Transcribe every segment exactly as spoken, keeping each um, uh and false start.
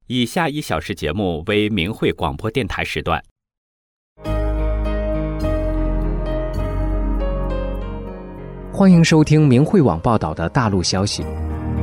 以下一小时节目为明慧广播电台时段。 欢迎收听明慧网报道的大陆消息。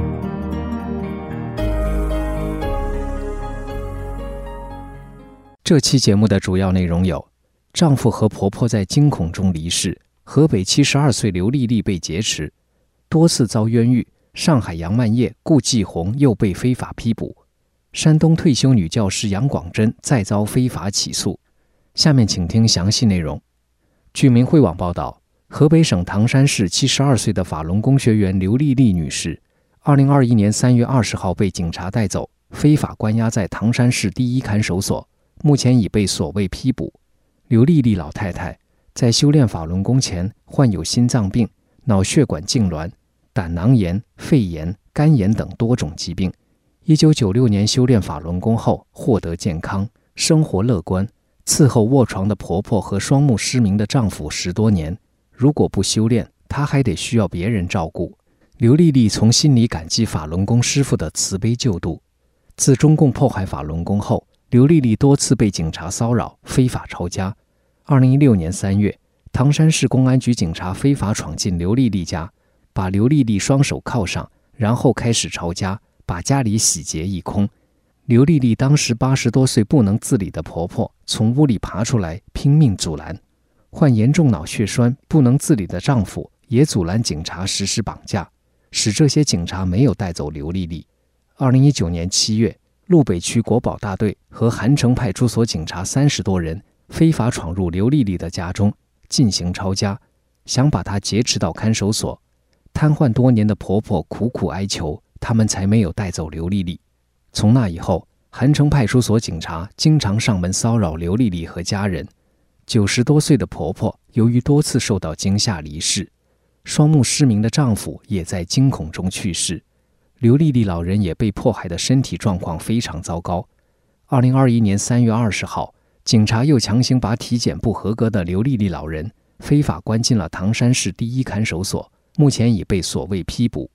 这期节目的主要内容有：丈夫和婆婆在惊恐中离世；河北七十二岁刘丽丽被劫持；多次遭冤狱；上海杨曼叶、顾继红又被非法批捕；山东退休女教师杨广珍再遭非法起诉。下面请听详细内容。据明慧网报道，河北省唐山市七十二岁的法轮功学员刘丽丽女士，二零二一年三月二十号被警察带走，非法关押在唐山市第一看守所，目前已被所谓批捕。刘丽丽老太太在修炼法轮功前患有心脏病、脑血管痉挛、胆囊炎、肺炎、肝炎等多种疾病。一九九六年修炼法轮功后获得健康，生活乐观，伺候卧床的婆婆和双目失明的丈夫十多年。如果不修炼，她还得需要别人照顾。刘丽丽从心里感激法轮功师傅的慈悲救度。自中共迫害法轮功后，刘丽丽多次被警察骚扰，非法抄家。二零一六年三月，唐山市公安局警察非法闯进刘丽丽家，把刘丽丽双手铐上，然后开始抄家，把家里洗劫一空。刘丽丽当时八十多岁不能自理的婆婆从屋里爬出来，拼命阻拦。患严重脑血栓不能自理的丈夫也阻拦警察实施绑架，使这些警察没有带走刘丽丽。二零一九年七月，路北区国保大队和韩城派出所警察三十多人非法闯入刘丽丽的家中进行抄家，想把她劫持到看守所。瘫痪多年的婆婆苦苦哀求，他们才没有带走刘丽丽。从那以后，韩城派出所警察经常上门骚扰刘丽丽和家人。九十多岁的婆婆由于多次受到惊吓离世，双目失明的丈夫也在惊恐中去世。刘丽丽老人也被迫害的身体状况非常糟糕。二零二一年三月二十号，警察又强行把体检不合格的刘丽丽老人非法关进了唐山市第一看守所，目前已被所谓批捕。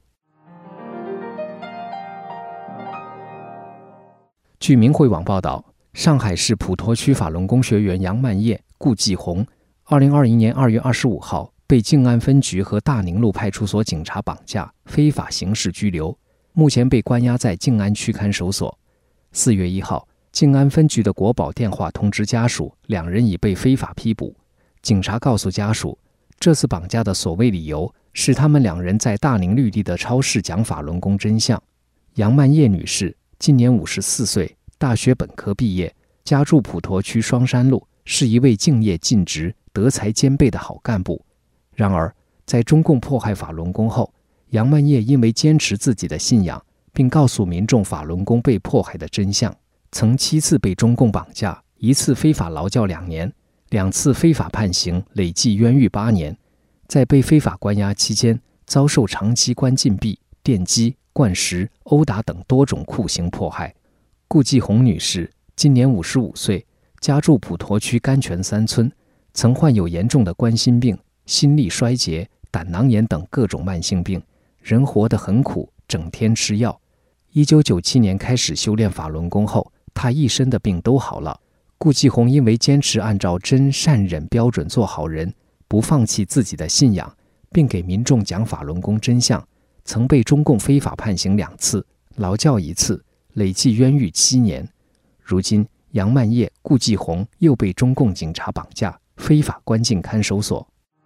据明慧网报道，上海市普陀区法轮功学员杨曼叶、顾继红，二零二一年二月二十五号被静安分局和大宁路派出所警察绑架，非法刑事拘留，目前被关押在静安区看守所。四月一号，静安分局的国保电话通知家属，两人已被非法批捕。警察告诉家属，这次绑架的所谓理由是他们两人在大宁绿地的超市讲法轮功真相。杨曼叶女士今年五十四岁，大学本科毕业，家住普陀区双山路，是一位敬业尽职、德才兼备的好干部。然而，在中共迫害法轮功后，杨曼叶因为坚持自己的信仰，并告诉民众法轮功被迫害的真相，曾七次被中共绑架，一次非法劳教两年，两次非法判刑，累计冤狱八年。在被非法关押期间，遭受长期关禁闭、电击、灌食、殴打等多种酷刑迫害。顾继红女士今年五十五岁，家住普陀区甘泉三村，曾患有严重的冠心病、心力衰竭、胆囊炎等各种慢性病，人活得很苦，整天吃药。一九九七年开始修炼法轮功后，她一身的病都好了。顾继红因为坚持按照真善忍标准做好人，不放弃自己的信仰，并给民众讲法轮功真相，曾被中共非法判刑两次，劳教一次，累计冤狱七年。如今杨曼叶、顾继红又被中共警察绑架，非法关进看守所。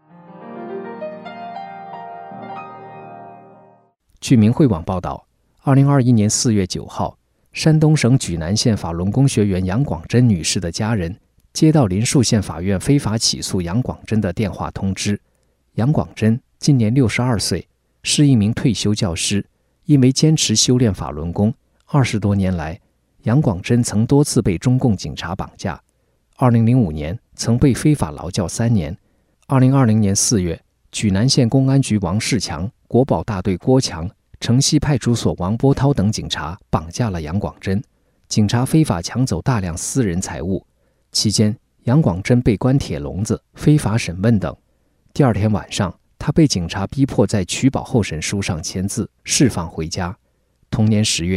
据明慧网报道，二零二一年四月九号，山东省莒南县法轮功学员杨广珍女士的家人接到林树县法院非法起诉杨广珍的电话通知。杨广珍今年六十二岁，是一名退休教师，因为坚持修炼法轮功，二十多年来，杨广珍曾多次被中共警察绑架。二零零五年曾被非法劳教三年。二零二零年四月，莒南县公安局王世强、国保大队郭强、城西派出所王波涛等警察绑架了杨广珍，警察非法抢走大量私人财物。期间，杨广珍被关铁笼子、非法审问等。第二天晚上，他被警察逼迫在取保候审书上签字，释放回家。同年十月，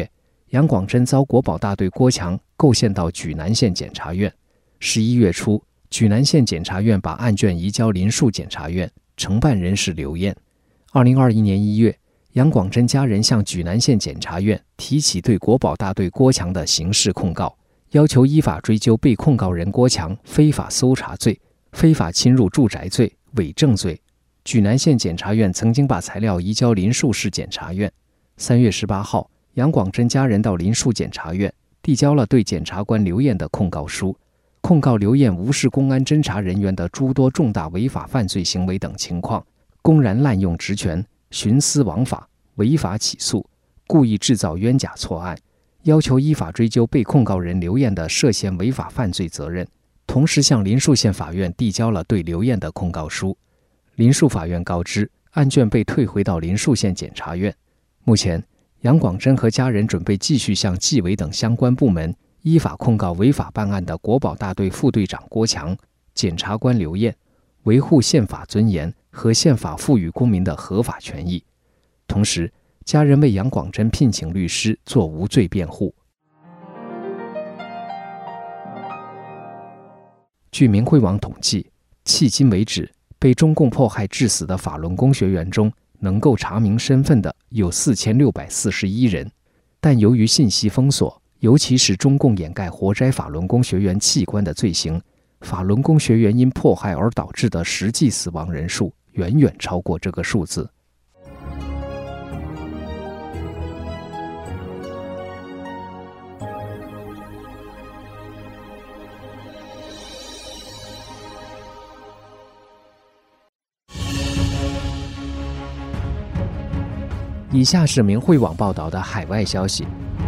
杨广珍遭国保大队郭强构陷到莒南县检察院。十一月初，莒南县检察院把案卷移交林树检察院，承办人是刘燕。二零二一年一月，杨广珍家人向莒南县检察院提起对国保大队郭强的刑事控告，要求依法追究被控告人郭强非法搜查罪、非法侵入住宅罪、伪证罪。莒南县检察院曾经把材料移交林树市检察院。三月十八号，杨广珍家人到林树检察院递交了对检察官刘燕的控告书，控告刘燕无视公安侦查人员的诸多重大违法犯罪行为等情况，公然滥用职权、徇私枉法、违法起诉、故意制造冤假错案，要求依法追究被控告人刘燕的涉嫌违法犯罪责任，同时向林树县法院递交了对刘燕的控告书。林树法院告知，案卷被退回到林树县检察院。目前，杨广珍和家人准备继续向纪委等相关部门依法控告违法办案的国保大队副队长郭强、检察官刘燕，维护宪法尊严和宪法赋予公民的合法权益。同时，家人为杨广珍聘请律师做无罪辩护。据明慧网统计，迄今为止，被中共迫害致死的法轮功学员中，能够查明身份的有四千六百四十一人，但由于信息封锁，尤其是中共掩盖活摘法轮功学员器官的罪行，法轮功学员因迫害而导致的实际死亡人数远远超过这个数字。以下是明慧网报道的海外消息。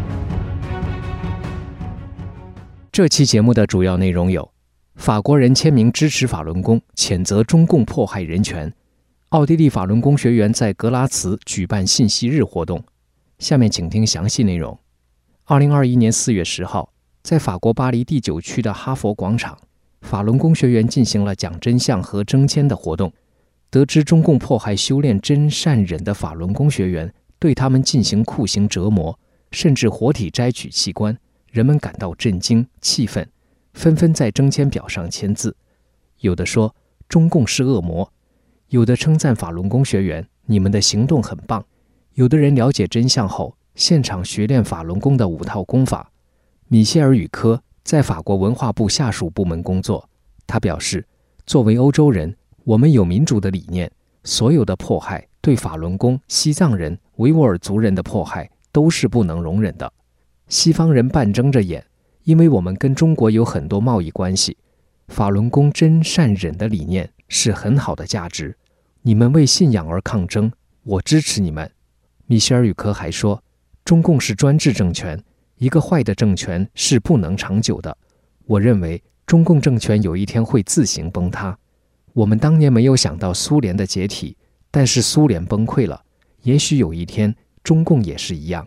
这期节目的主要内容有：法国人签名支持法轮功，谴责中共迫害人权；奥地利法轮功学员在格拉茨举办信息日活动。下面请听详细内容。二零二一年四月十号，在法国巴黎第九区的哈佛广场，法轮功学员进行了讲真相和征签的活动。得知中共迫害修炼真善忍的法轮功学员，对他们进行酷刑折磨，甚至活体摘取器官，人们感到震惊、气愤，纷纷在征签表上签字。有的说中共是恶魔，有的称赞法轮功学员，你们的行动很棒。有的人了解真相后，现场学练法轮功的五套功法。米歇尔·语科在法国文化部下属部门工作，他表示，作为欧洲人，我们有民主的理念，所有的迫害，对法轮功、西藏人、维吾尔族人的迫害都是不能容忍的。西方人半睁着眼，因为我们跟中国有很多贸易关系。法轮功真善忍的理念是很好的价值，你们为信仰而抗争，我支持你们。米歇尔·语科还说，中共是专制政权，一个坏的政权是不能长久的。我认为中共政权有一天会自行崩塌。我们当年没有想到苏联的解体，但是苏联崩溃了，也许有一天中共也是一样。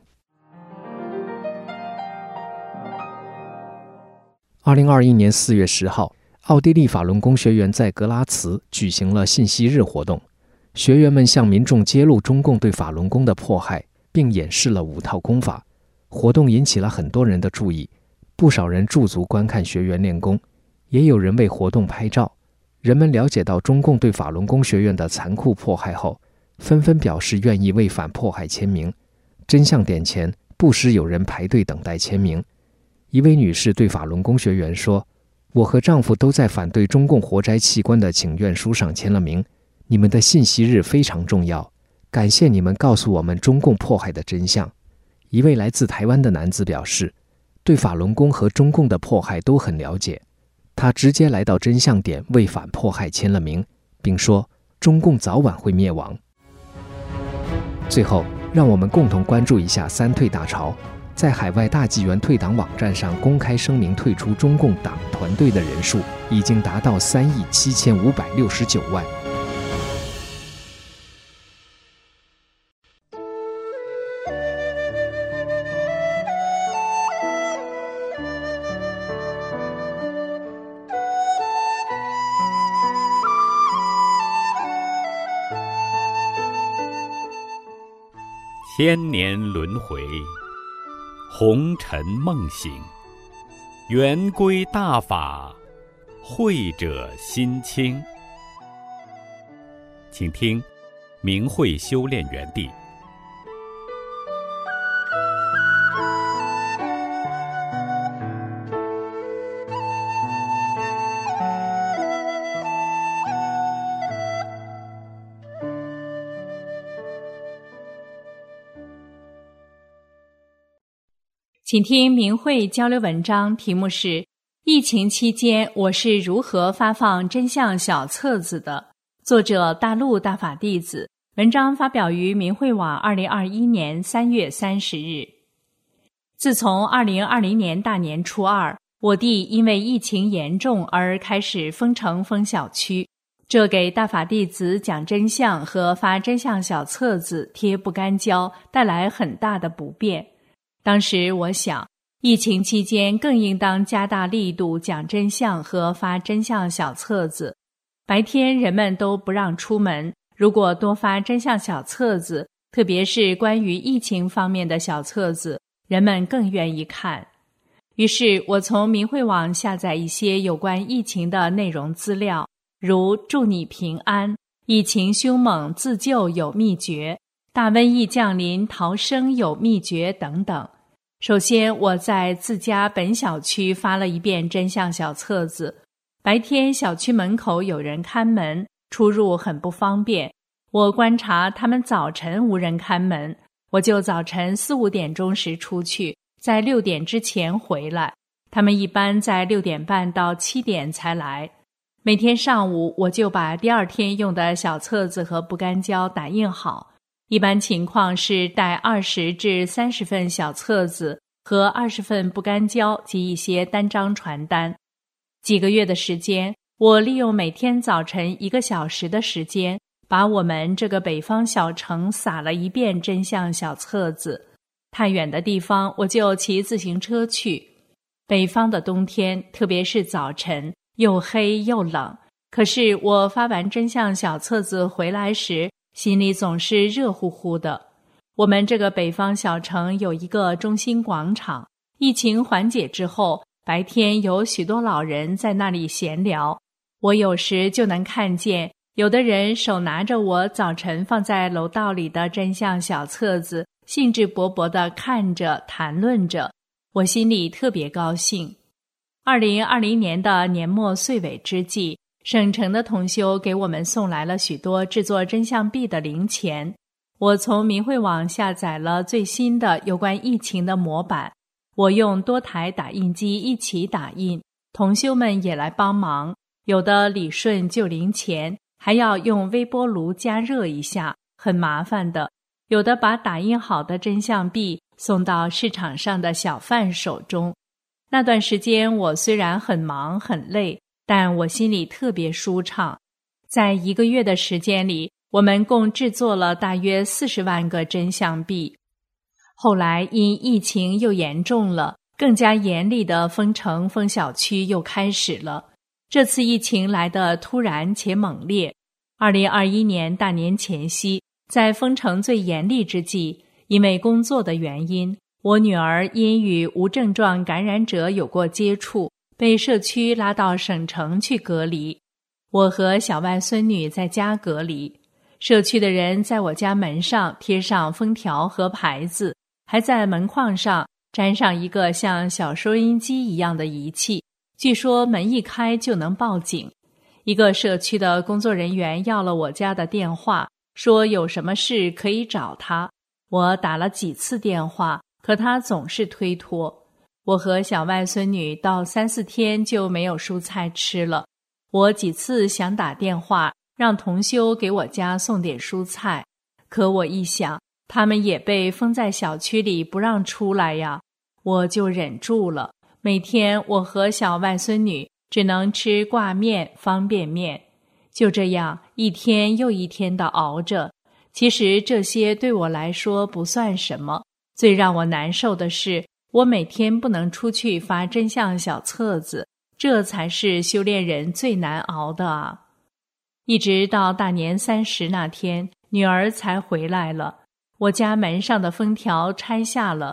二零二一年四月十号，奥地利法轮功学员在格拉茨举行了信息日活动，学员们向民众揭露中共对法轮功的迫害，并演示了五套功法。活动引起了很多人的注意，不少人驻足观看学员练功，也有人为活动拍照。人们了解到中共对法轮功学院的残酷迫害后，纷纷表示愿意为反迫害签名。真相点前，不时有人排队等待签名。一位女士对法轮功学员说，我和丈夫都在反对中共活摘器官的请愿书上签了名，你们的信息日非常重要，感谢你们告诉我们中共迫害的真相。一位来自台湾的男子表示，对法轮功和中共的迫害都很了解，他直接来到真相点为反迫害签了名，并说中共早晚会灭亡。最后，让我们共同关注一下三退大潮。在海外大纪元退党网站上公开声明退出中共党团队的人数已经达到三亿七千五百六十九万。 千年轮回， 红尘梦醒，圆规大法，慧者心清。请听明慧修炼园地。 请听明慧交流文章，题目是疫情期间我是如何发放真相小册子的，作者大陆大法弟子，文章发表于明慧网二零二一年三月三十日。自从二零二零年大年初二，我地因为疫情严重而开始封城封小区，这给大法弟子讲真相和发真相小册子贴不干胶带来很大的不便。当时我想，疫情期间更应当加大力度讲真相和发真相小册子。白天人们都不让出门，如果多发真相小册子，特别是关于疫情方面的小册子，人们更愿意看。于是我从明慧网下载一些有关疫情的内容资料，如祝你平安、疫情凶猛自救有秘诀、大瘟疫降临逃生有秘诀等等。首先，我在自家本小区发了一遍真相小册子。白天小区门口有人看门，出入很不方便。我观察他们早晨无人看门，我就早晨四五点钟时出去，在六点之前回来。他们一般在六点半到七点才来。每天上午我就把第二天用的小册子和不干胶打印好。一般情况是带二十至三十份小册子和二十份不干胶及一些单张传单。几个月的时间，我利用每天早晨一个小时的时间，把我们这个北方小城撒了一遍真相小册子。太远的地方我就骑自行车去。北方的冬天，特别是早晨，又黑又冷。可是我发完真相小册子回来时，心里总是热乎乎的。我们这个北方小城有一个中心广场，疫情缓解之后，白天有许多老人在那里闲聊。我有时就能看见有的人手拿着我早晨放在楼道里的真相小册子，兴致勃勃地看着谈论着，我心里特别高兴。二零二零年的年末岁尾之际，省城的同修给我们送来了许多制作真相币的零钱。我从明慧网下载了最新的有关疫情的模板，我用多台打印机一起打印，同修们也来帮忙，有的理顺就零钱，还要用微波炉加热一下，很麻烦的。有的把打印好的真相币送到市场上的小贩手中。那段时间我虽然很忙很累，但我心里特别舒畅。在一个月的时间里，我们共制作了大约四十万个真相币。后来因疫情又严重了，更加严厉的封城封小区又开始了。这次疫情来得突然且猛烈。二零二一年大年前夕，在封城最严厉之际，因为工作的原因，我女儿因与无症状感染者有过接触，被社区拉到省城去隔离。我和小外孙女在家隔离，社区的人在我家门上贴上封条和牌子，还在门框上粘上一个像小收音机一样的仪器，据说门一开就能报警。一个社区的工作人员要了我家的电话，说有什么事可以找他。我打了几次电话，可他总是推脱。我和小外孙女到三四天就没有蔬菜吃了。我几次想打电话让同修给我家送点蔬菜，可我一想，他们也被封在小区里不让出来呀，我就忍住了。每天我和小外孙女只能吃挂面、方便面，就这样一天又一天地熬着。其实这些对我来说不算什么，最让我难受的是，我每天不能出去发真相小册子，这才是修炼人最难熬的啊！一直到大年三十那天，女儿才回来了。我家门上的封条拆下了，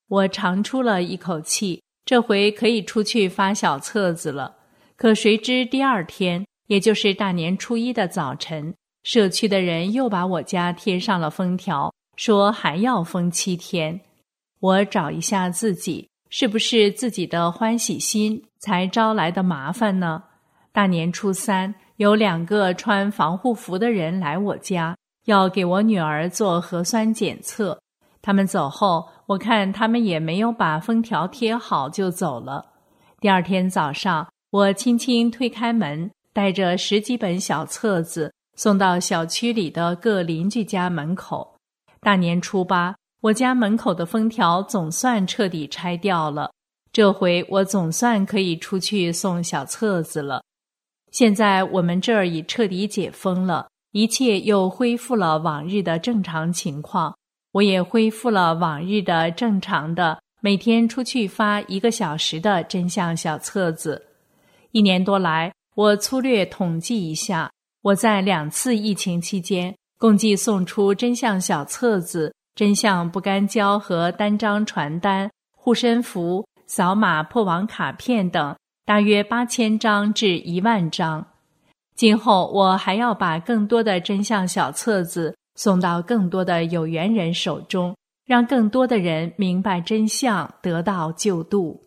我长出了一口气，这回可以出去发小册子了。可谁知第二天，也就是大年初一的早晨，社区的人又把我家贴上了封条，说还要封七天。我找一下自己，是不是自己的欢喜心才招来的麻烦呢？大年初三，有两个穿防护服的人来我家，要给我女儿做核酸检测。他们走后，我看他们也没有把封条贴好就走了。第二天早上，我轻轻推开门，带着十几本小册子送到小区里的各邻居家门口。大年初八，我家门口的封条总算彻底拆掉了，这回我总算可以出去送小册子了。现在我们这儿已彻底解封了，一切又恢复了往日的正常情况。我也恢复了往日的正常的每天出去发一个小时的真相小册子。一年多来，我粗略统计一下，我在两次疫情期间共计送出真相小册子、真相不干胶和单张传单、护身符、扫码破网卡片等大约八千张至一万张。今后我还要把更多的真相小册子送到更多的有缘人手中，让更多的人明白真相，得到救度。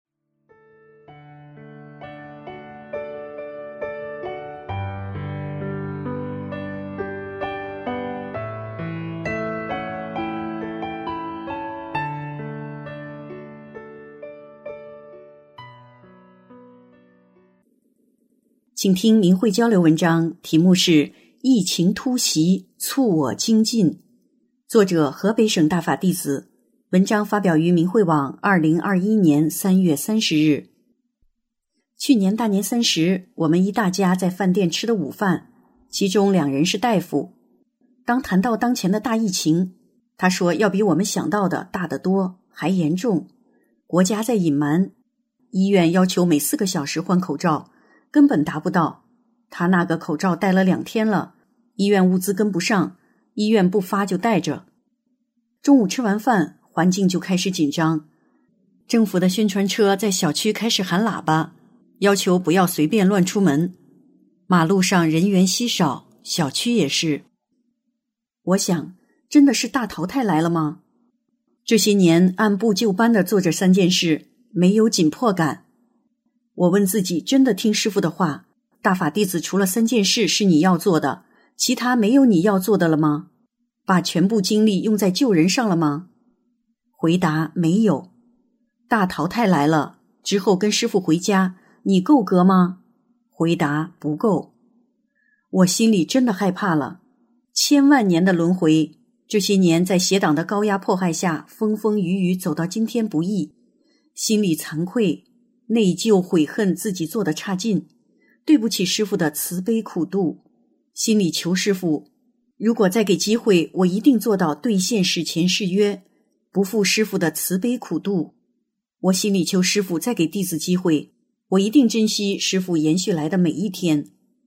请听明慧交流文章，题目是疫情突袭，促我精进，作者河北省大法弟子，文章发表于明慧网二零二一年三月三十日。去年大年三十，我们一大家在饭店吃的午饭，其中两人是大夫。当谈到当前的大疫情，他说要比我们想到的大得多，还严重。国家在隐瞒，医院要求每四个小时换口罩，根本达不到。他那个口罩戴了两天了，医院物资跟不上，医院不发就戴着。中午吃完饭，环境就开始紧张。政府的宣传车在小区开始喊喇叭，要求不要随便乱出门。马路上人员稀少，小区也是。我想，真的是大淘汰来了吗？这些年按部就班地做着三件事，没有紧迫感。我问自己，真的听师父的话，大法弟子除了三件事是你要做的，其他没有你要做的了吗？把全部精力用在救人上了吗？回答没有。大淘汰来了之后跟师父回家，你够格吗？回答不够。我心里真的害怕了，千万年的轮回，这些年在邪党的高压迫害下风风雨雨走到今天不易，心里惭愧内疚悔恨自己做的差劲，对不起师父的慈悲苦度，心里求师父，如果再给机会，我一定做到兑现史前誓约，不负师父的慈悲苦度。我心里求师父再给弟子机会，我一定珍惜师父延续来的每一天。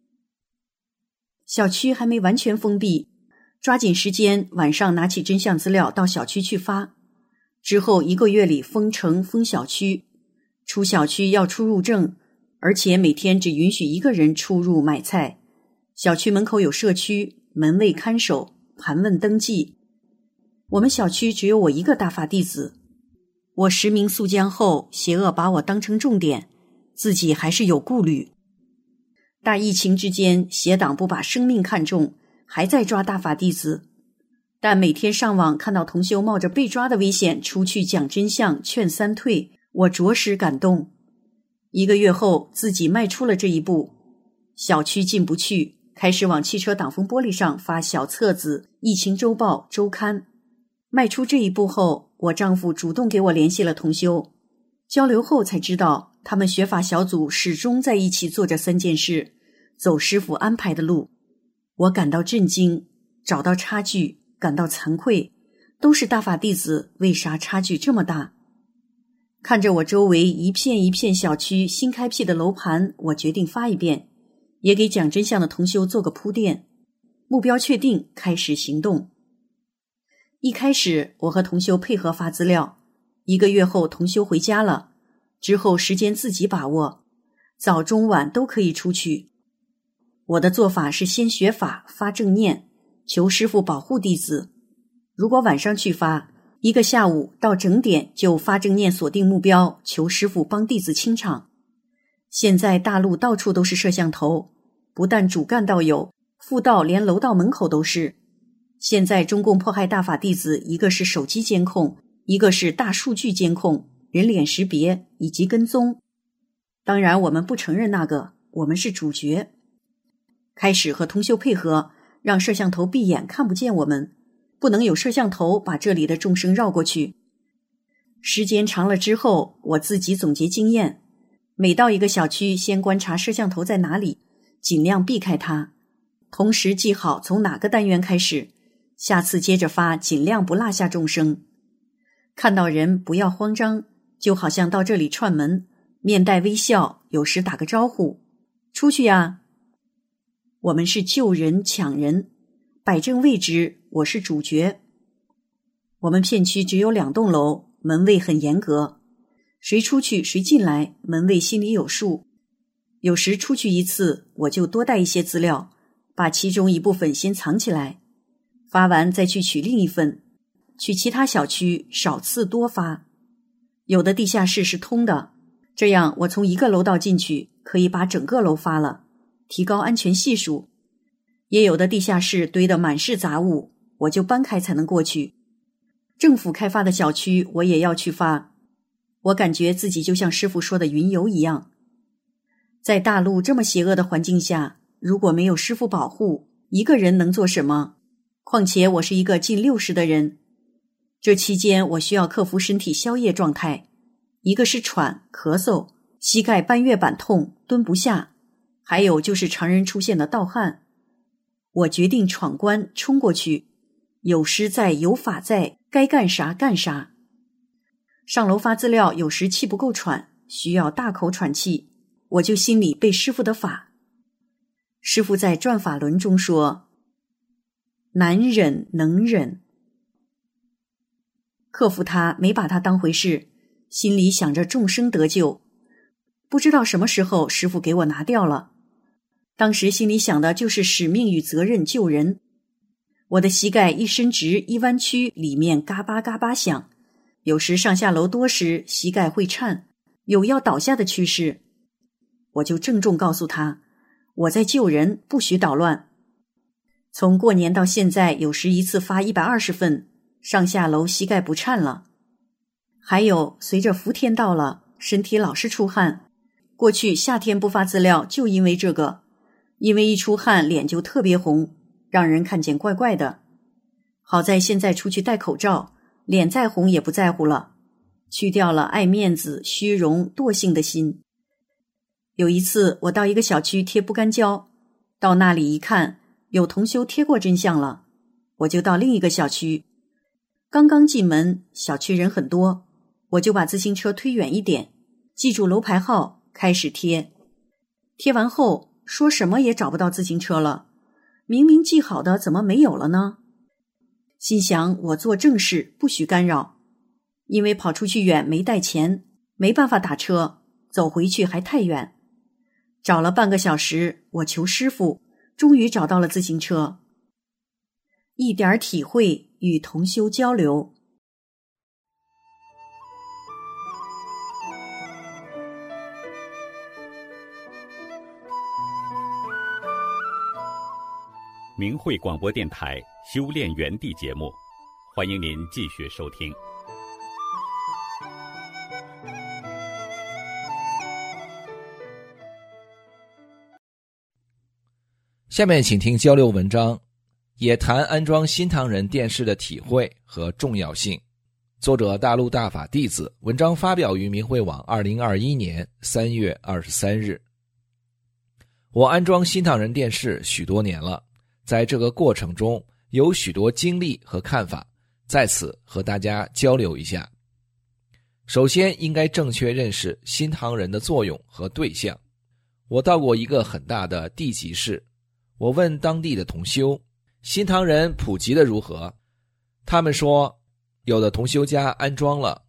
小区还没完全封闭，抓紧时间晚上拿起真相资料到小区去发，之后一个月里封城封小区，出小区要出入证，而且每天只允许一个人出入买菜。小区门口有社区门卫看守，盘问登记。我们小区只有我一个大法弟子，我实名肃江后，邪恶把我当成重点，自己还是有顾虑。大疫情之间，邪党不把生命看重，还在抓大法弟子。但每天上网看到同修冒着被抓的危险出去讲真相劝三退，我着实感动。一个月后自己迈出了这一步，小区进不去，开始往汽车挡风玻璃上发小册子、疫情周报、周刊。迈出这一步后，我丈夫主动给我联系了同修，交流后才知道他们学法小组始终在一起做着三件事，走师父安排的路。我感到震惊，找到差距，感到惭愧，都是大法弟子，为啥差距这么大？看着我周围一片一片小区新开辟的楼盘，我决定发一遍，也给讲真相的同修做个铺垫。目标确定，开始行动。一开始我和同修配合发资料， 一个月后同修回家了，之后时间自己把握，早中晚都可以出去。我的做法是先学法，发正念，求师父保护弟子。如果晚上去发，一个下午到整点就发正念锁定目标，求师父帮弟子清场。现在大陆到处都是摄像头，不但主干道有，副道连楼道门口都是。现在中共迫害大法弟子，一个是手机监控，一个是大数据监控，人脸识别以及跟踪。当然我们不承认那个，我们是主角。开始和同修配合，让摄像头闭眼看不见我们，不能有摄像头把这里的众生绕过去。时间长了之后，我自己总结经验，每到一个小区，先观察摄像头在哪里，尽量避开它，同时记好从哪个单元开始，下次接着发，尽量不落下众生。看到人不要慌张，就好像到这里串门，面带微笑，有时打个招呼，出去呀。我们是救人抢人，摆正位置，我是主角。我们片区只有两栋楼，门卫很严格，谁出去谁进来，门卫心里有数。有时出去一次，我就多带一些资料，把其中一部分先藏起来，发完再去取另一份。去其他小区少次多发，有的地下室是通的，这样我从一个楼道进去，可以把整个楼发了，提高安全系数。也有的地下室堆得满是杂物，我就搬开才能过去。政府开发的小区我也要去发，我感觉自己就像师父说的云游一样。在大陆这么邪恶的环境下，如果没有师父保护，一个人能做什么？况且我是一个近六十的人，这期间我需要克服身体消业状态，一个是喘、咳嗽，膝盖半月板痛，蹲不下，还有就是常人出现的盗汗。我决定闯关冲过去，有师在有法在，该干啥干啥。上楼发资料，有时气不够喘，需要大口喘气，我就心里背师父的法。师父在转法轮中说，难忍能忍，克服它，没把它当回事，心里想着众生得救。不知道什么时候师父给我拿掉了，当时心里想的就是使命与责任救人。我的膝盖一伸直一弯曲，里面嘎巴嘎巴响，有时上下楼多时膝盖会颤，有要倒下的趋势。我就郑重告诉他，我在救人，不许捣乱。从过年到现在，有时一次发一百二十份，上下楼膝盖不颤了。还有随着伏天到了，身体老是出汗，过去夏天不发资料就因为这个，因为一出汗脸就特别红，让人看见怪怪的。好在现在出去戴口罩，脸再红也不在乎了，去掉了爱面子、虚荣、惰性的心。有一次我到一个小区贴不干胶，到那里一看，有同修贴过真相了，我就到另一个小区。刚刚进门，小区人很多，我就把自行车推远一点，记住楼牌号，开始贴。贴完后，说什么也找不到自行车了，明明记好的怎么没有了呢？心想我做正事，不许干扰。因为跑出去远没带钱，没办法打车，走回去还太远。找了半个小时，我求师傅，终于找到了自行车。一点体会与同修交流。 明慧广播电台修炼园地节目，欢迎您继续收听。 下面请听交流文章，也谈安装新唐人电视的体会和重要性。作者大陆大法弟子，文章发表于明慧网二零二一年三月二十三日。我安装新唐人电视许多年了，在这个过程中有许多经历和看法，在此和大家交流一下。首先应该正确认识新唐人的作用和对象。我到过一个很大的地级市，我问当地的同修，新唐人普及的如何？他们说，有的同修家安装了，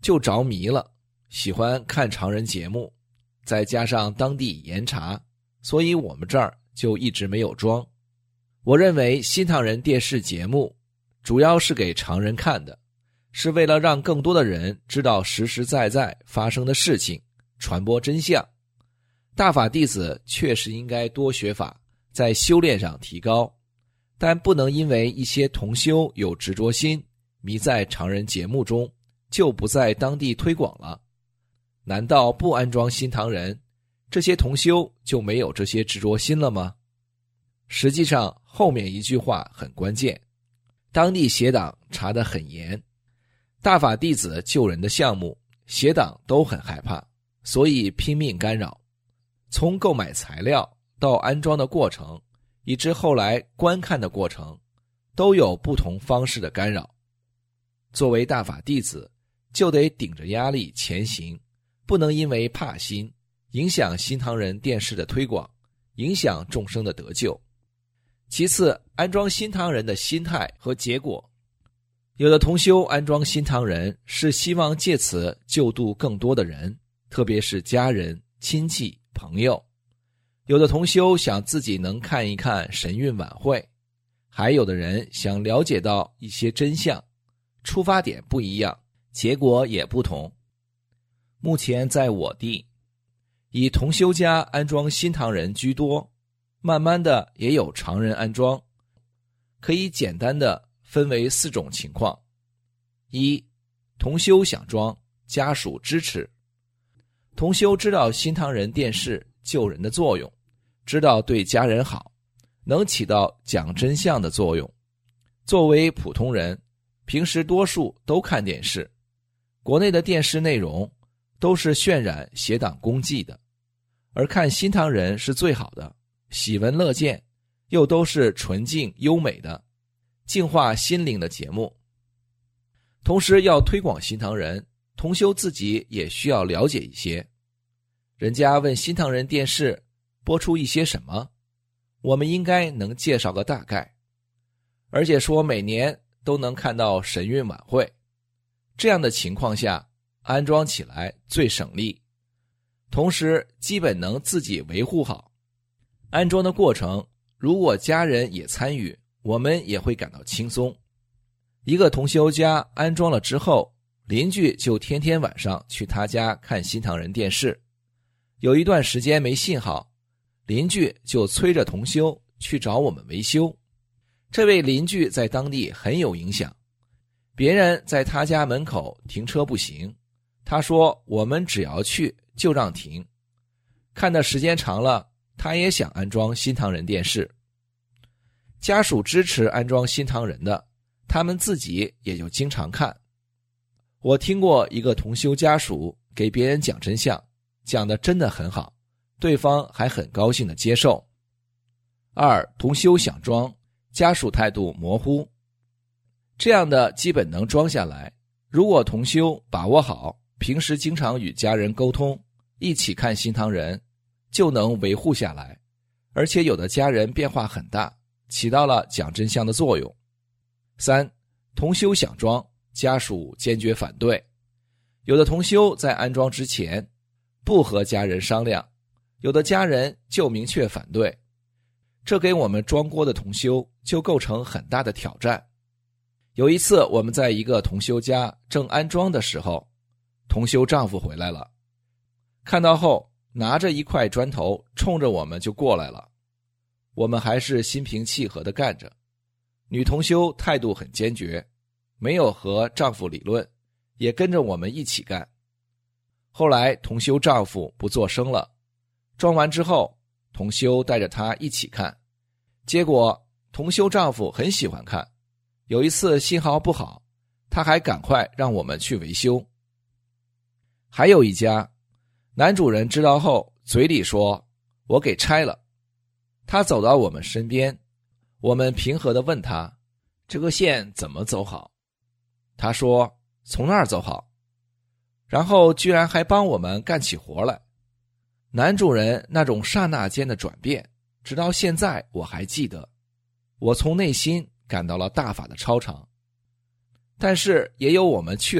就着迷了，喜欢看常人节目，再加上当地严查，所以我们这儿就一直没有装。我认为新唐人电视节目主要是给常人看的，是为了让更多的人知道实实在在发生的事情，传播真相。大法弟子确实应该多学法，在修炼上提高，但不能因为一些同修有执着心，迷在常人节目中，就不在当地推广了。难道不安装新唐人，这些同修就没有这些执着心了吗？实际上后面一句话很关键，当地邪党查得很严，大法弟子救人的项目邪党都很害怕，所以拼命干扰。从购买材料到安装的过程，以至后来观看的过程，都有不同方式的干扰。作为大法弟子，就得顶着压力前行，不能因为怕心，影响新唐人电视的推广，影响众生的得救。其次，安装新唐人的心态和结果。有的同修安装新唐人是希望借此救度更多的人，特别是家人、亲戚、朋友。有的同修想自己能看一看神韵晚会，还有的人想了解到一些真相，出发点不一样，结果也不同。目前在我地，以同修家安装新唐人居多，慢慢的也有常人安装。可以简单的分为四种情况。一，同修想装，家属支持。同修知道新唐人电视救人的作用，知道对家人好，能起到讲真相的作用。作为普通人，平时多数都看电视，国内的电视内容都是渲染邪党功绩的，而看新唐人是最好的，喜闻乐见，又都是纯净优美的净化心灵的节目。同时要推广新唐人，同修自己也需要了解一些。人家问新唐人电视播出一些什么，我们应该能介绍个大概。而且说每年都能看到神韵晚会，这样的情况下安装起来最省力，同时基本能自己维护好。安装的过程如果家人也参与，我们也会感到轻松。一个同修家安装了之后，邻居就天天晚上去他家看新唐人电视。有一段时间没信号，邻居就催着同修去找我们维修。这位邻居在当地很有影响，别人在他家门口停车不行，他说我们只要去就让停。看的时间长了，他也想安装新唐人电视。家属支持安装新唐人的，他们自己也就经常看。我听过一个同修家属给别人讲真相，讲得真的很好，对方还很高兴地接受。二，同修想装，家属态度模糊。这样的基本能装下来，如果同修把握好，平时经常与家人沟通，一起看新唐人，就能维护下来。而且有的家人变化很大，起到了讲真相的作用。三，同修想装，家属坚决反对。有的同修在安装之前不和家人商量，有的家人就明确反对，这给我们装锅的同修就构成很大的挑战。有一次我们在一个同修家正安装的时候，同修丈夫回来了，看到后拿着一块砖头冲着我们就过来了。我们还是心平气和地干着，女同修态度很坚决，没有和丈夫理论，也跟着我们一起干。后来同修丈夫不作声了，装完之后同修带着他一起看，结果同修丈夫很喜欢看，有一次信号不好，他还赶快让我们去维修。还有一家，男主人知道后嘴里说我给拆了，他走到我们身边，我们平和地问他这个线怎么走好，他说从那儿走好，然后居然还帮我们干起活来。男主人那种刹那间的转变，直到现在我还记得，我从内心感到了大法的超常。但是也有我们去了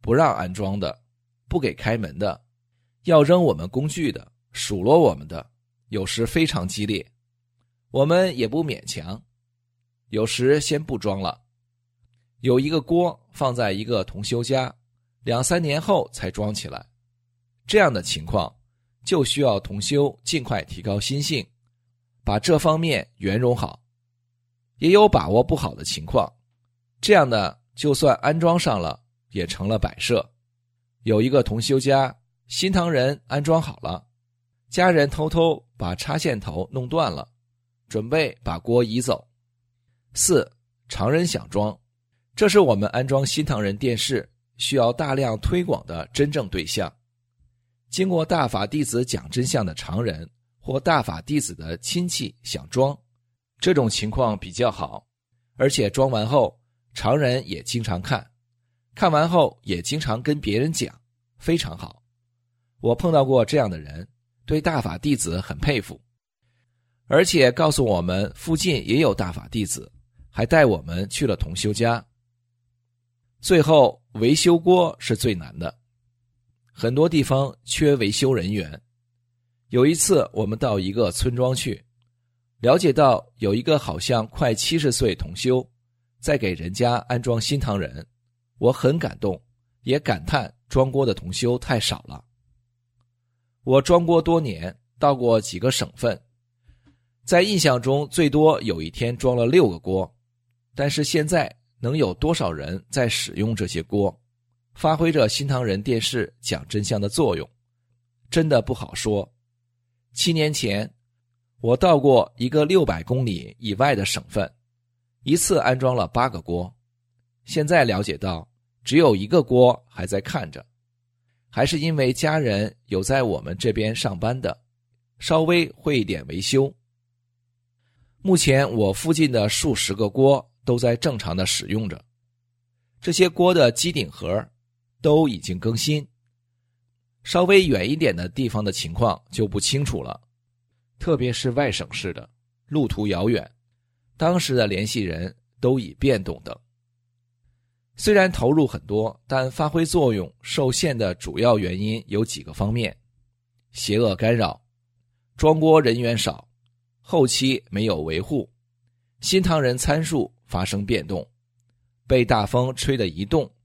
不让安装的，不给开门的，要扔我们工具的，数落我们的，有时非常激烈。我们也不勉强，有时先不装了。有一个锅放在一个同修家，两三年后才装起来。这样的情况就需要同修尽快提高心性，把这方面圆融好。也有把握不好的情况，这样的就算安装上了也成了摆设。有一个同修家，新堂人安装好了，家人偷偷把插线头弄断了，准备把锅移走。四、常人想装，这是我们安装新堂人电视需要大量推广的真正对象。经过大法弟子讲真相的常人或大法弟子的亲戚想装，这种情况比较好，而且装完后常人也经常看，看完后也经常跟别人讲，非常好。我碰到过这样的人，对大法弟子很佩服，而且告诉我们附近也有大法弟子，还带我们去了同修家。最后维修锅是最难的，很多地方缺维修人员。有一次我们到一个村庄去，了解到有一个好像快七十岁同修在给人家安装新堂人，我很感动，也感叹装锅的同修太少了。我装锅多年，到过几个省份，在印象中最多有一天装了六个锅，但是现在能有多少人在使用这些锅，发挥着新堂人电视讲真相的作用，真的不好说。七年前我到过一个六百公里以外的省份，一次安装了八个锅，现在了解到只有一个锅还在看着，还是因为家人有在我们这边上班的，稍微会一点维修。目前我附近的数十个锅都在正常的使用着，这些锅的机顶盒都已经更新，稍微远一点的地方的情况就不清楚了，特别是外省市的，路途遥远，当时的联系人都已变动等。虽然投入很多，但发挥作用受限的主要原因有几个方面：邪恶干扰，装锅人员少，后期没有维护，新堂人参数发生变动，被大风吹得移动，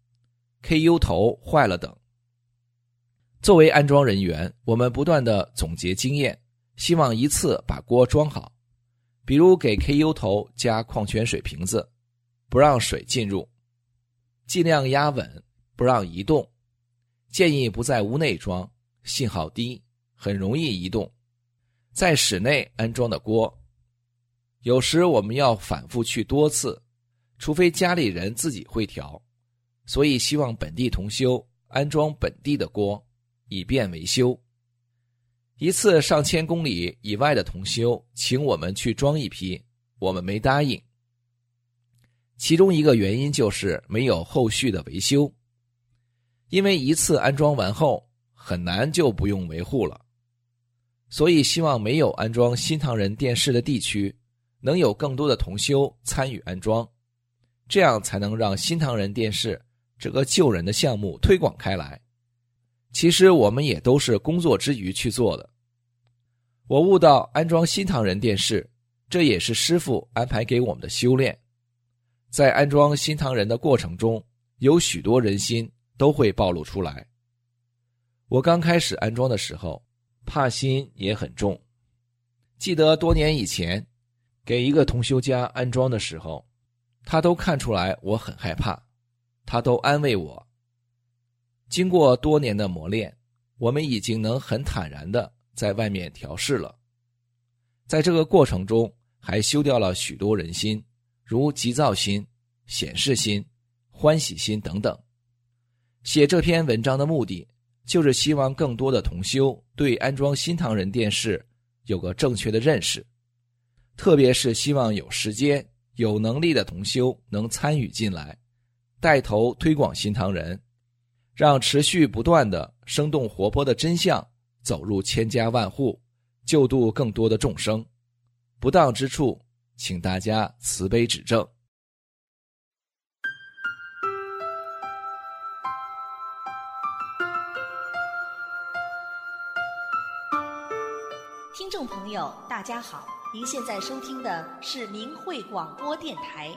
K U 头坏了等。作为安装人员，我们不断地总结经验，希望一次把锅装好，比如给 K U 头加矿泉水瓶子，不让水进入，尽量压稳，不让移动，建议不在屋内装，信号低，很容易移动。在室内安装的锅，有时我们要反复去多次，除非家里人自己会调，所以希望本地同修安装本地的锅，以便维修。一次上千公里以外的同修请我们去装一批，我们没答应。其中一个原因就是没有后续的维修，因为一次安装完后很难就不用维护了，所以希望没有安装新堂人电视的地区能有更多的同修参与安装，这样才能让新堂人电视这个救人的项目推广开来。其实我们也都是工作之余去做的。我悟到安装新堂人电视，这也是师父安排给我们的修炼。在安装新堂人的过程中，有许多人心都会暴露出来。我刚开始安装的时候，怕心也很重。记得多年以前给一个同修家安装的时候，他都看出来我很害怕，他都安慰我。经过多年的磨练，我们已经能很坦然地在外面调试了。在这个过程中还修掉了许多人心，如急躁心、显示心、欢喜心等等。写这篇文章的目的就是希望更多的同修对安装新堂人电视有个正确的认识，特别是希望有时间有能力的同修能参与进来，带头推广新堂人，让持续不断的生动活泼的真相走入千家万户，救度更多的众生。不当之处请大家慈悲指正。 听众朋友，大家好，您现在收听的是明慧广播电台。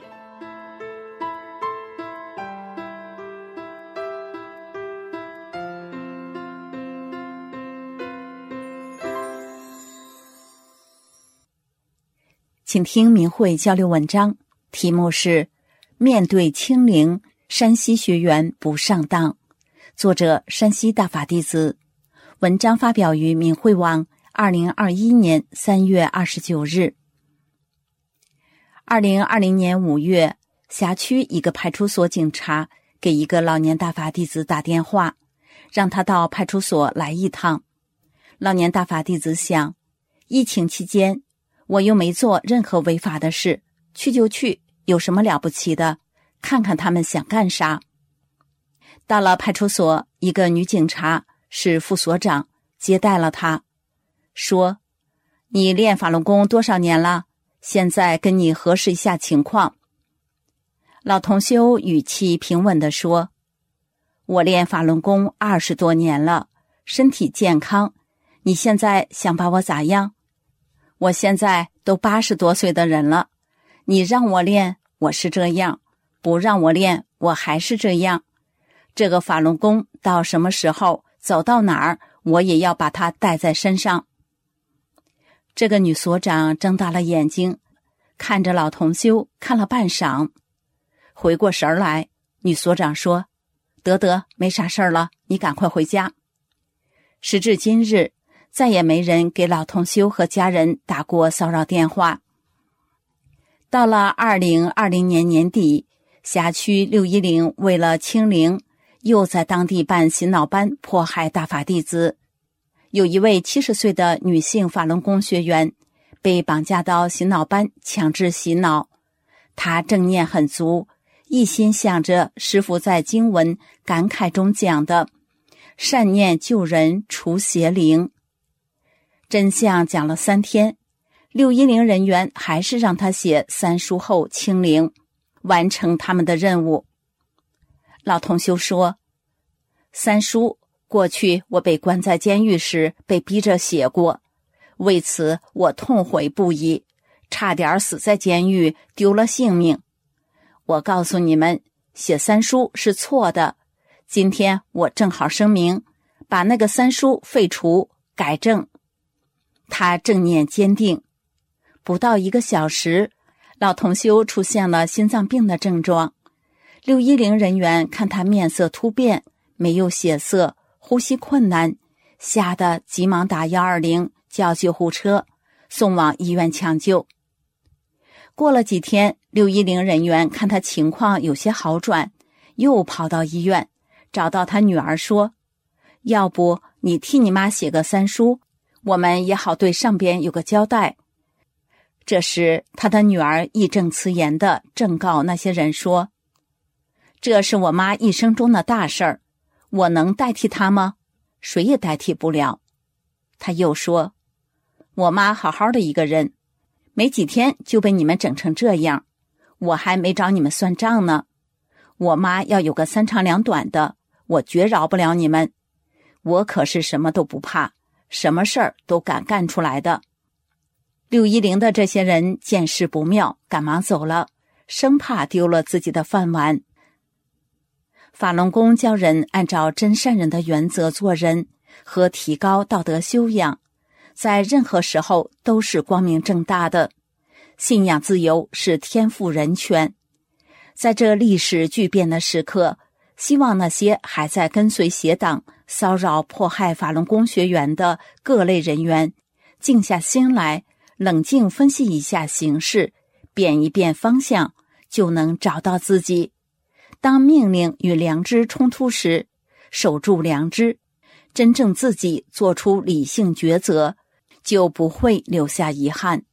请听明慧交流文章，题目是面对清零，山西学员不上当，作者山西大法弟子，文章发表于明慧网二零二一年三月二十九日。二零二零年五月，辖区一个派出所警察给一个老年大法弟子打电话，让他到派出所来一趟。老年大法弟子想，疫情期间我又没做任何违法的事，去就去，有什么了不起的？看看他们想干啥。到了派出所，一个女警察是副所长接待了他，说：你练法轮功多少年了？现在跟你核实一下情况。老同修语气平稳地说：我练法轮功二十多年了，身体健康，你现在想把我咋样？我现在都八十多岁的人了，你让我练，我是这样；不让我练，我还是这样。这个法轮功到什么时候走到哪儿，我也要把它带在身上。这个女所长睁大了眼睛，看着老同修看了半晌，回过神来，女所长说：得得，没啥事儿了，你赶快回家。时至今日，再也没人给老同修和家人打过骚扰电话。到了二零二零年年底，辖区六一零为了清零，又在当地办洗脑班，迫害大法弟子。有一位七十岁的女性法轮功学员被绑架到洗脑班，强制洗脑。她正念很足，一心想着师父在经文感慨中讲的善念救人除邪灵。真相讲了三天，六一零人员还是让他写三书后清零，完成他们的任务。老同修说：三书过去我被关在监狱时被逼着写过，为此我痛悔不已，差点死在监狱，丢了性命。我告诉你们，写三书是错的，今天我正好声明，把那个三书废除改正。他正念坚定，不到一个小时，老同修出现了心脏病的症状。六一零人员看他面色突变，没有血色，呼吸困难，吓得急忙打一二零叫救护车，送往医院抢救。过了几天，六一零人员看他情况有些好转，又跑到医院，找到他女儿说：要不你替你妈写个三书，我们也好对上边有个交代。这时他的女儿义正辞严地正告那些人说：这是我妈一生中的大事儿，我能代替她吗？谁也代替不了。他又说：我妈好好的一个人，没几天就被你们整成这样，我还没找你们算账呢。我妈要有个三长两短的，我绝饶不了你们。我可是什么都不怕，什么事儿都敢干出来的。六一零的这些人见势不妙，赶忙走了，生怕丢了自己的饭碗。法轮功教人按照真善人的原则做人和提高道德修养，在任何时候都是光明正大的。信仰自由是天赋人权。在这历史巨变的时刻，希望那些还在跟随邪党骚扰迫害法轮功学员的各类人员静下心来，冷静分析一下形势，变一变方向，就能找到自己。当命令与良知冲突时，守住良知，真正自己做出理性抉择，就不会留下遗憾。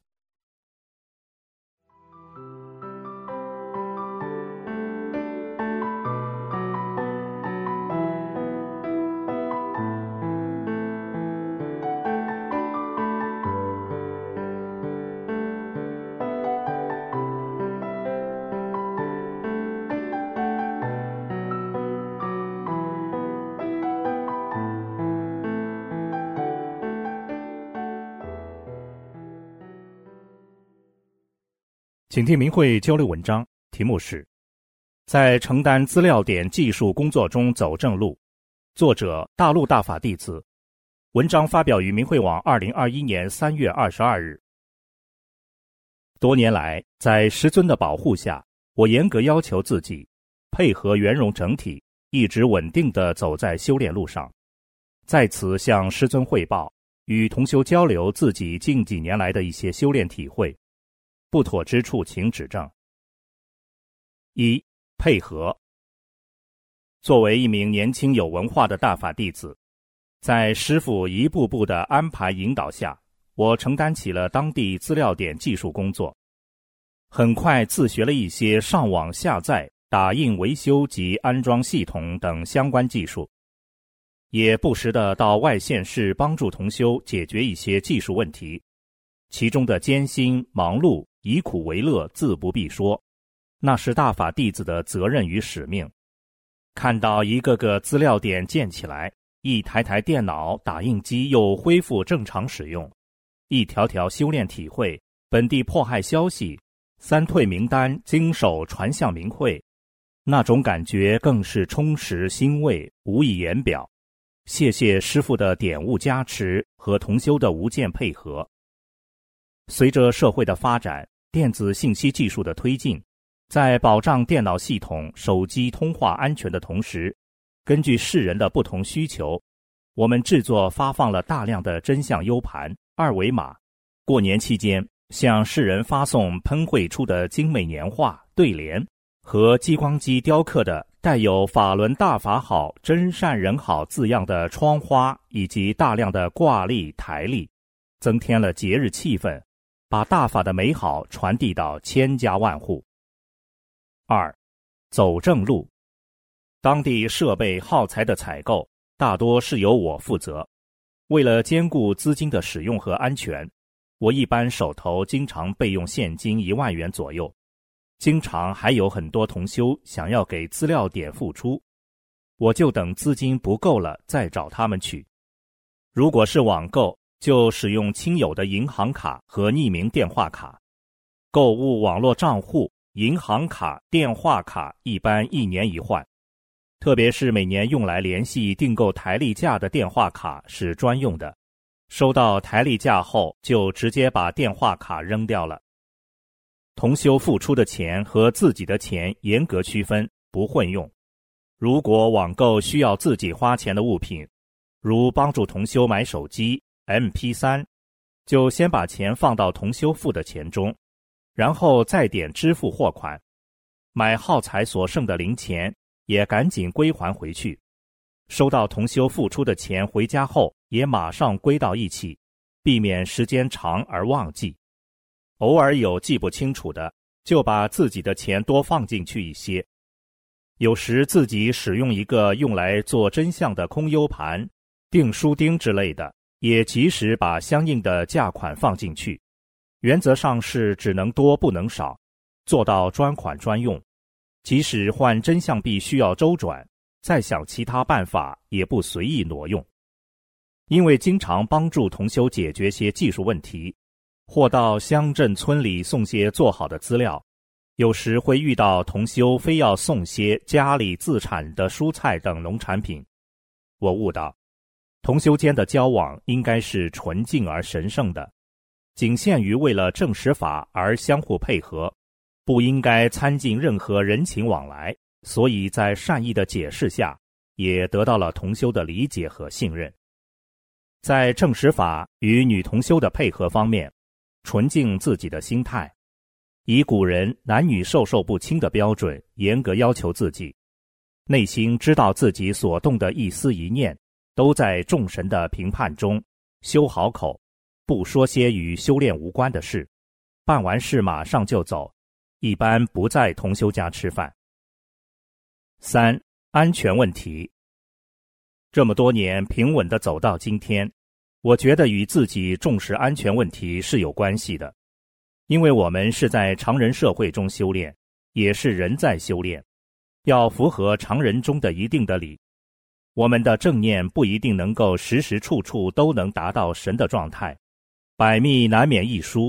请听明慧交流文章，题目是在承担资料点技术工作中走正路，作者大陆大法弟子，文章发表于明慧网二零二一年三月二十二日。多年来，在师尊的保护下，我严格要求自己配合圆融整体，一直稳定地走在修炼路上。在此向师尊汇报，与同修交流自己近几年来的一些修炼体会，不妥之处请指正。一、配合。作为一名年轻有文化的大法弟子，在师父一步步的安排引导下，我承担起了当地资料点技术工作，很快自学了一些上网下载、打印、维修及安装系统等相关技术，也不时地到外县市帮助同修解决一些技术问题，其中的艰辛、忙碌、以苦为乐自不必说，那是大法弟子的责任与使命。看到一个个资料点建起来，一台台电脑、打印机又恢复正常使用，一条条修炼体会、本地迫害消息、三退名单经手传向明慧，那种感觉更是充实欣慰，无以言表。谢谢师父的点悟加持和同修的无间配合。随着社会的发展，电子信息技术的推进，在保障电脑系统、手机通话安全的同时，根据世人的不同需求，我们制作发放了大量的真相 U 盘、二维码。过年期间，向世人发送喷绘出的精美年画、对联和激光机雕刻的带有法轮大法好、真善人好字样的窗花，以及大量的挂历、台历，增添了节日气氛，把大法的美好传递到千家万户。二、走正路。当地设备耗材的采购大多是由我负责，为了兼顾资金的使用和安全，我一般手头经常备用现金一万元左右，经常还有很多同修想要给资料点付出，我就等资金不够了再找他们去。如果是网购，就使用亲友的银行卡和匿名电话卡。购物网络账户、银行卡、电话卡一般一年一换，特别是每年用来联系订购台历架的电话卡是专用的，收到台历架后就直接把电话卡扔掉了。同修付出的钱和自己的钱严格区分，不混用。如果网购需要自己花钱的物品，如帮助同修买手机、M P 三， 就先把钱放到同修付的钱中，然后再点支付货款。买耗材所剩的零钱也赶紧归还回去。收到同修付出的钱回家后，也马上归到一起，避免时间长而忘记。偶尔有记不清楚的，就把自己的钱多放进去一些。有时自己使用一个用来做真相的空 U 盘、订书钉之类的，也及时把相应的价款放进去。原则上是只能多不能少，做到专款专用。即使换真相币需要周转，再想其他办法也不随意挪用。因为经常帮助同修解决些技术问题，或到乡镇村里送些做好的资料，有时会遇到同修非要送些家里自产的蔬菜等农产品。我悟到，同修间的交往应该是纯净而神圣的，仅限于为了正实法而相互配合，不应该参进任何人情往来，所以在善意的解释下，也得到了同修的理解和信任。在正实法与女同修的配合方面，纯净自己的心态，以古人男女授受不亲的标准严格要求自己，内心知道自己所动的一思一念都在众神的评判中，修好口，不说些与修炼无关的事，办完事马上就走，一般不在同修家吃饭。三、安全问题。这么多年平稳地走到今天，我觉得与自己重视安全问题是有关系的。因为我们是在常人社会中修炼，也是人在修炼，要符合常人中的一定的理。我们的正念不一定能够时时处处都能达到神的状态，百密难免一疏，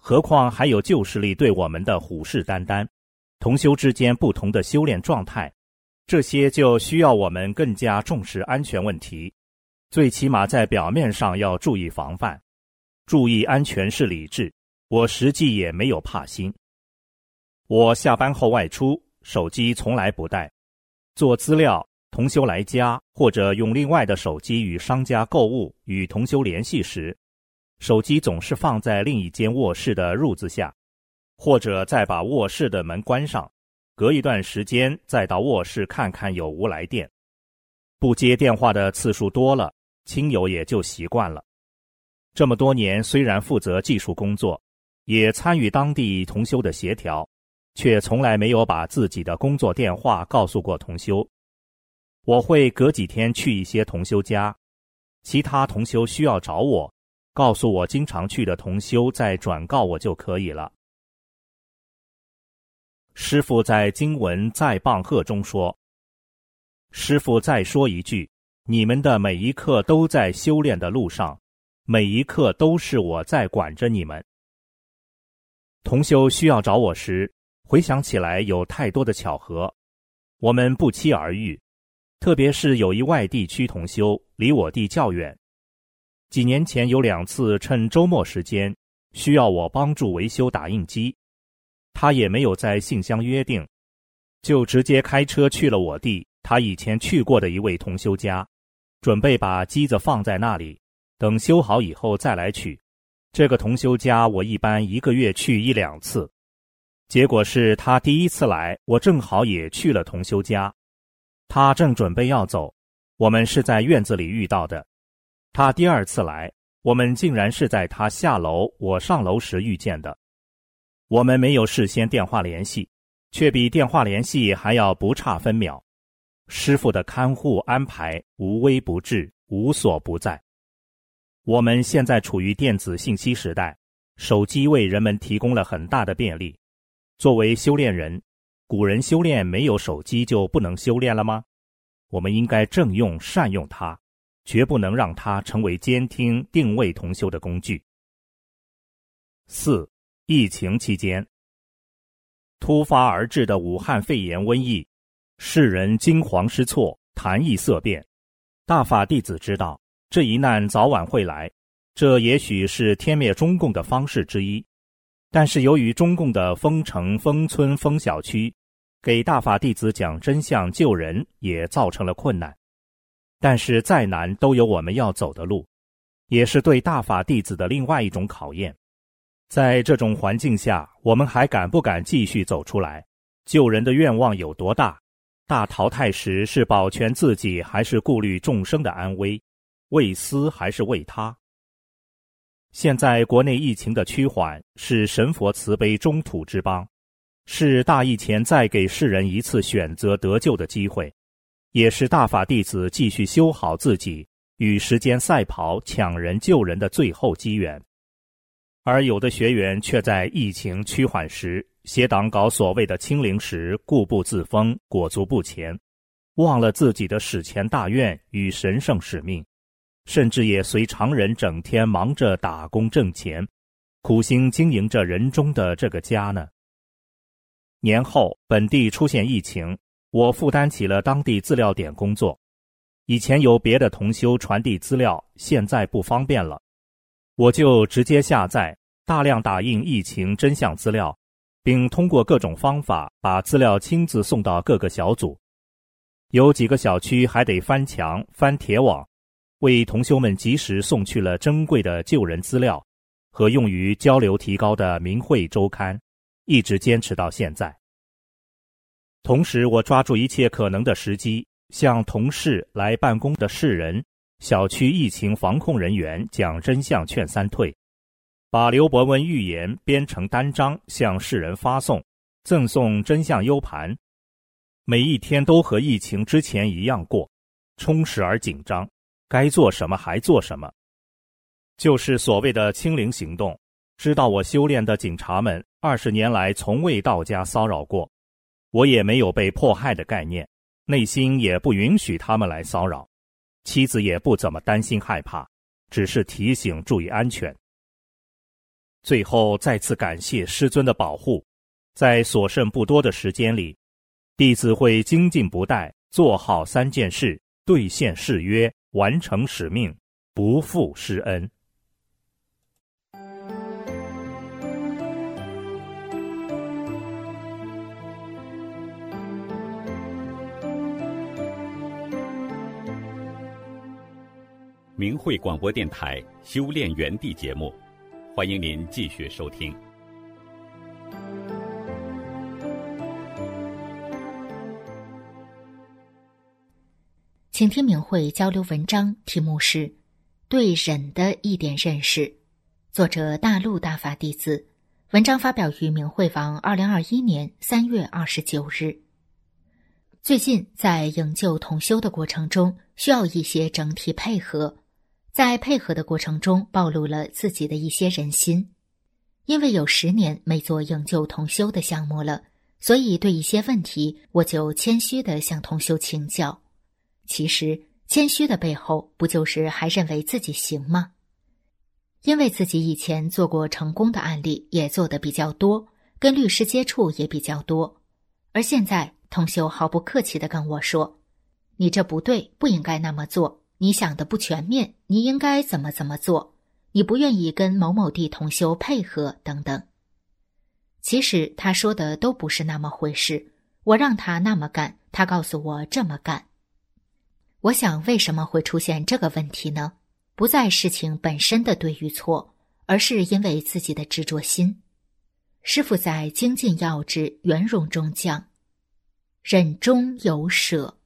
何况还有旧势力对我们的虎视眈眈，同修之间不同的修炼状态，这些就需要我们更加重视安全问题，最起码在表面上要注意防范。注意安全是理智，我实际也没有怕心。我下班后外出，手机从来不带，做资料，同修来家或者用另外的手机与商家购物与同修联系时，手机总是放在另一间卧室的褥子下，或者再把卧室的门关上，隔一段时间再到卧室看看有无来电。不接电话的次数多了，亲友也就习惯了。这么多年虽然负责技术工作，也参与当地同修的协调，却从来没有把自己的工作电话告诉过同修。我会隔几天去一些同修家，其他同修需要找我，告诉我经常去的同修再转告我就可以了。师父在经文在棒喝中说，师父再说一句，你们的每一刻都在修炼的路上，每一刻都是我在管着你们。同修需要找我时，回想起来有太多的巧合，我们不期而遇，特别是有一外地区同修离我地较远，几年前有两次趁周末时间需要我帮助维修打印机，他也没有在信箱约定，就直接开车去了我地他以前去过的一位同修家，准备把机子放在那里，等修好以后再来取。这个同修家我一般一个月去一两次，结果是他第一次来，我正好也去了同修家，他正准备要走，我们是在院子里遇到的。他第二次来，我们竟然是在他下楼我上楼时遇见的。我们没有事先电话联系，却比电话联系还要不差分秒。师父的看护安排无微不至，无所不在。我们现在处于电子信息时代，手机为人们提供了很大的便利。作为修炼人，古人修炼没有手机就不能修炼了吗？我们应该正用善用它，绝不能让它成为监听定位同修的工具。四、疫情期间，突发而至的武汉肺炎瘟疫，世人惊惶失措，谈疫色变。大法弟子知道这一难早晚会来，这也许是天灭中共的方式之一，但是由于中共的封城、封村、封小区，给大法弟子讲真相救人也造成了困难。但是再难都有我们要走的路，也是对大法弟子的另外一种考验。在这种环境下，我们还敢不敢继续走出来？救人的愿望有多大？大淘汰时是保全自己还是顾虑众生的安危？为私还是为他？现在国内疫情的趋缓，是神佛慈悲中土之邦，是大疫前再给世人一次选择得救的机会，也是大法弟子继续修好自己，与时间赛跑抢人救人的最后机缘。而有的学员却在疫情趋缓时，邪党搞所谓的清零时固步自封，裹足不前，忘了自己的史前大愿与神圣使命，甚至也随常人整天忙着打工挣钱，苦心经营着人中的这个家呢。年后本地出现疫情，我负担起了当地资料点工作。以前有别的同修传递资料，现在不方便了，我就直接下载大量打印疫情真相资料，并通过各种方法把资料亲自送到各个小组。有几个小区还得翻墙翻铁网，为同修们及时送去了珍贵的救人资料和用于交流提高的明慧周刊，一直坚持到现在。同时我抓住一切可能的时机，向同事、来办公的世人、小区疫情防控人员讲真相劝三退，把刘伯温预言编成单张向世人发送，赠送真相 U 盘。每一天都和疫情之前一样过，充实而紧张，该做什么还做什么。就是所谓的清零行动，知道我修炼的警察们二十年来从未到家骚扰过，我也没有被迫害的概念，内心也不允许他们来骚扰，妻子也不怎么担心害怕，只是提醒注意安全。 最后再次感谢师尊的保护，在所剩不多的时间里，弟子会精进不怠，做好三件事，兑现誓约，完成使命，不负师恩。 明慧广播电台修炼园地节目，欢迎您继续收听。 请听明慧交流文章，题目是《对忍的一点认识》，作者大陆大法弟子，文章发表于明慧网二零二一年三月二十九日。最近在营救同修的过程中，需要一些整体配合，在配合的过程中暴露了自己的一些人心。因为有十年没做营救同修的项目了，所以对一些问题我就谦虚地向同修请教。其实谦虚的背后不就是还认为自己行吗？因为自己以前做过成功的案例也做得比较多，跟律师接触也比较多，而现在同修毫不客气地跟我说，你这不对，不应该那么做，你想的不全面，你应该怎么怎么做，你不愿意跟某某地同修配合等等。其实他说的都不是那么回事，我让他那么干，他告诉我这么干。我想为什么会出现这个问题呢？不在事情本身的对与错，而是因为自己的执着心。师父在精进要旨圆融中讲，忍中有舍。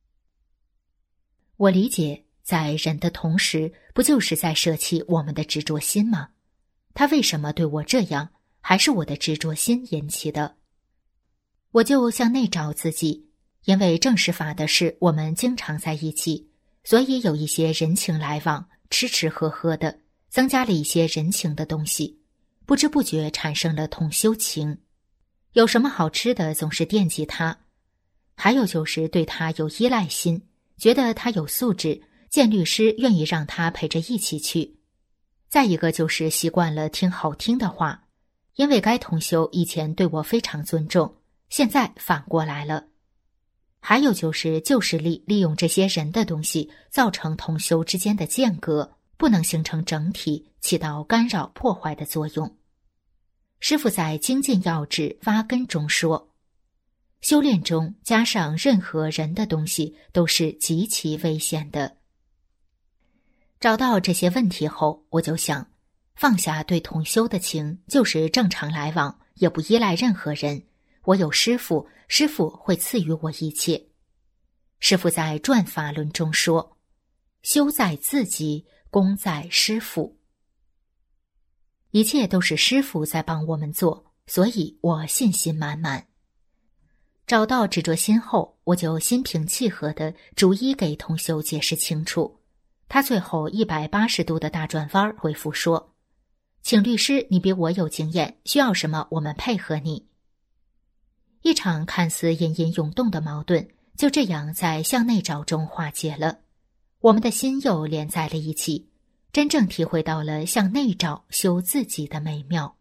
我理解，在忍的同时，不就是在舍弃我们的执着心吗？他为什么对我这样，还是我的执着心引起的。我就向内找自己，因为正实法的事我们经常在一起，所以有一些人情来往，吃吃喝喝的，增加了一些人情的东西，不知不觉产生了同修情。有什么好吃的总是惦记他，还有就是对他有依赖心，觉得他有素质，见律师愿意让他陪着一起去。再一个就是习惯了听好听的话，因为该同修以前对我非常尊重，现在反过来了。还有就是旧势力利用这些人的东西，造成同修之间的间隔，不能形成整体，起到干扰破坏的作用。师父在精进要旨挖根中说，修炼中加上任何人的东西都是极其危险的。找到这些问题后，我就想放下对同修的情，就是正常来往，也不依赖任何人。我有师父，师父会赐予我一切。师父在转法轮中说，修在自己，功在师父。一切都是师父在帮我们做，所以我信心满满。找到执着心后，我就心平气和地逐一给同修解释清楚。他最后一百八十度的大转弯回复说，请律师，你比我有经验，需要什么我们配合你。一场看似隐隐涌动的矛盾，就这样在向内找中化解了。我们的心又连在了一起，真正体会到了向内找修自己的美妙。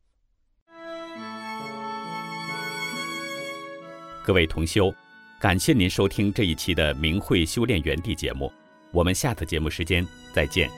各位同修，感谢您收听这一期的明慧修炼园地节目，我们下次节目时间再见。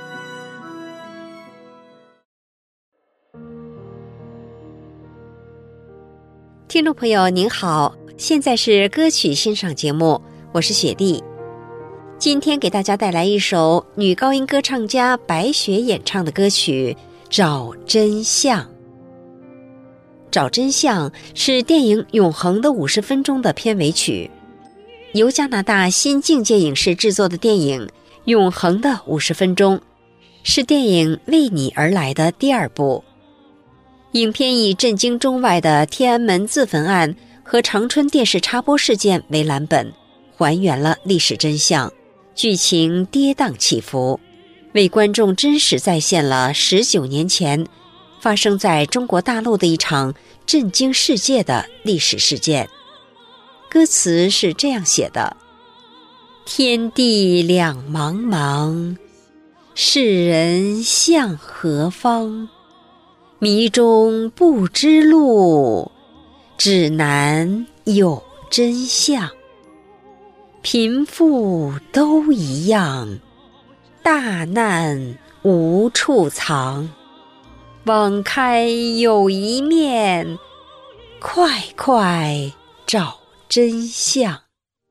听众朋友您好，现在是歌曲欣赏节目，我是雪莉。今天给大家带来一首女高音歌唱家白雪演唱的歌曲《找真相》。找真相是电影《永恒的五十分钟》的片尾曲，由加拿大新境界影视制作的电影《永恒的五十分钟》是电影《为你而来》的第二部。影片以震惊中外的天安门自焚案和长春电视插播事件为蓝本，还原了历史真相，剧情跌宕起伏，为观众真实再现了十九年前发生在中国大陆的一场震惊世界的历史事件。歌词是这样写的：天地两茫茫，世人向何方？ 迷中不知路，指南有真相。贫富都一样，大难无处藏。网开有一面，快快找真相。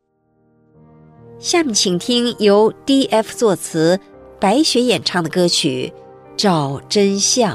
下面请听由 D F 作词，白雪演唱的歌曲《找真相》。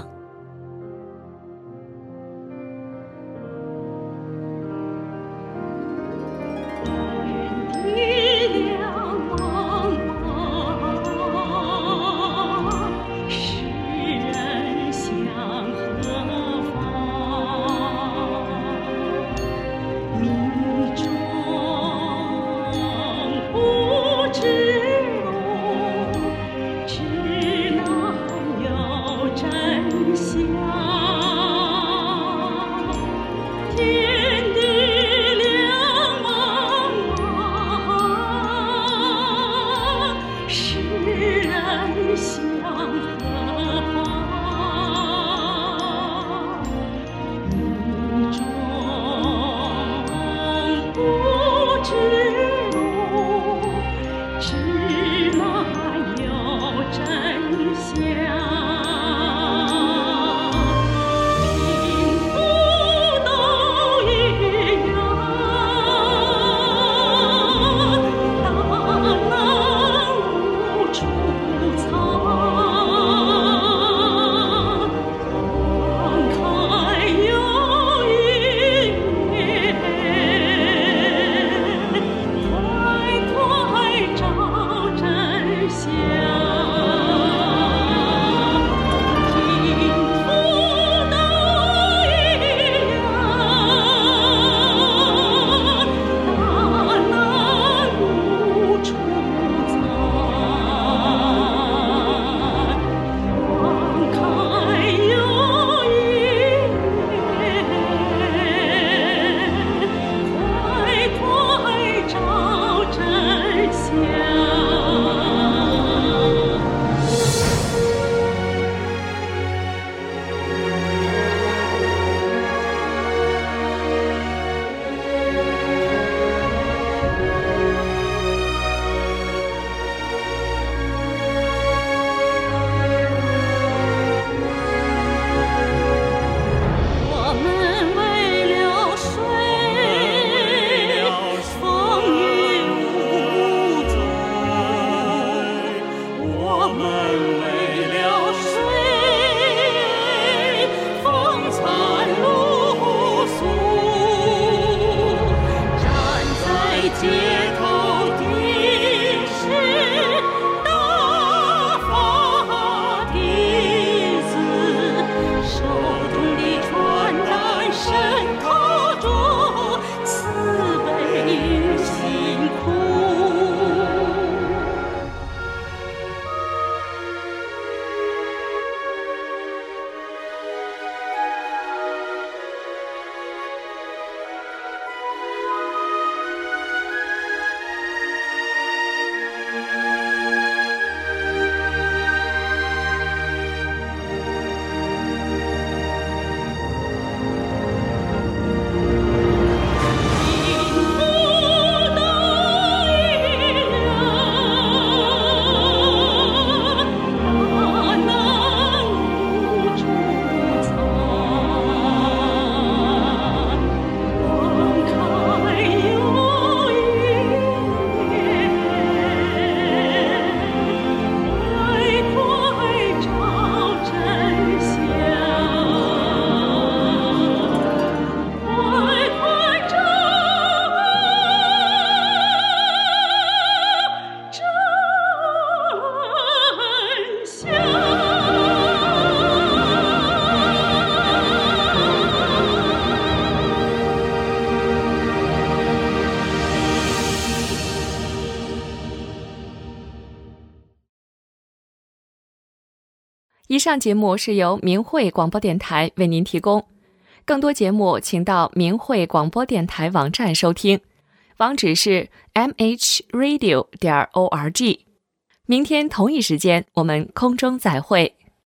以上节目是由明慧广播电台为您提供，更多节目请到明慧广播电台网站收听，网址是 m h radio 点 org。明天同一时间我们空中再会。